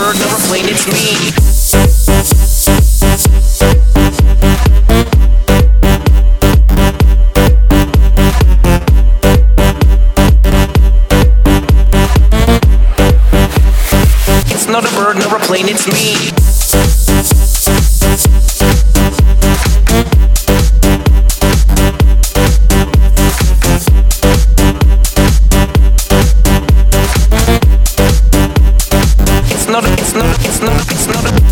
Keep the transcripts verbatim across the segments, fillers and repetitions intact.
bird, never a plane, it's me. It's not a bird, nor a plane, it's me. It's not, it's not, it's not, it's not a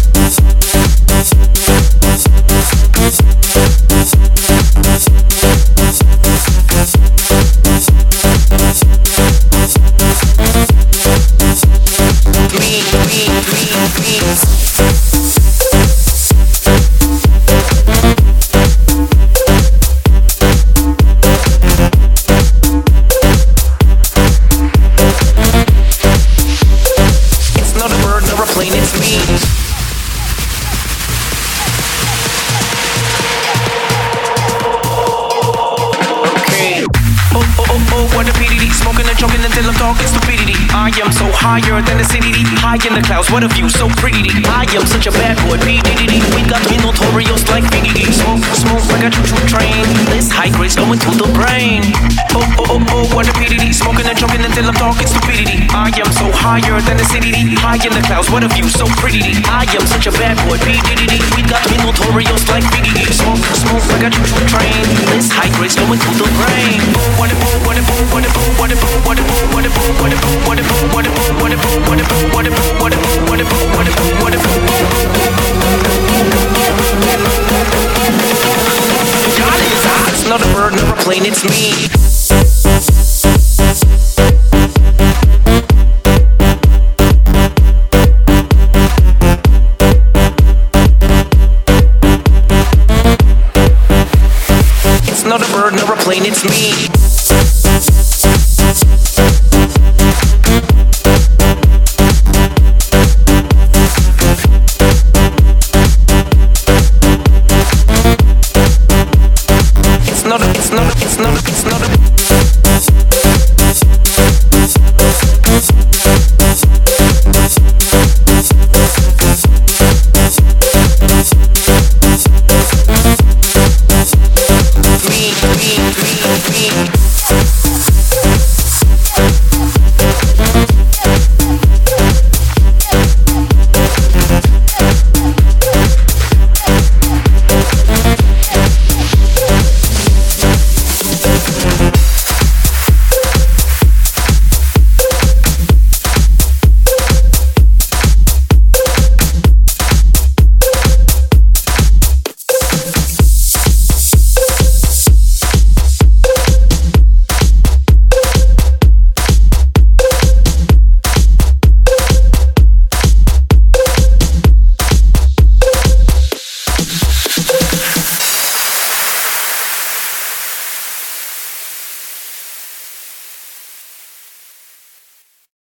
me, me, me, me. It's me. Okay. Oh, oh, oh, oh, what a pity. Smoking and choking until I'm talking stupidity. I am so higher than the city. High in the clouds, what a view, so pretty. I am such a bad boy, P D D. We got me notorious like B D D. Smoke, smoke like a choo-choo train. This high grade's going to the brain. Oh, oh, oh, oh, what a pity. Smoking and choking until I'm talking stupidity. I am so higher than the city. High in the clouds, what a view, so pretty. I am such a bad boy, P D D. We got me notorious like B D D. Smoke, smoke like a choo-choo train. This high grade's going to the brain. Oh, what a boo, what a boo, what a boo, what a boo, what a boo, what a boo, what a boo, what a boo, what a boo, what a boo, what a boo, what a boo, what a boo, what a boo, what a boo, what a boo. It's not a bird, nor a plane, it's me. It's not a bird, nor a plane, it's me.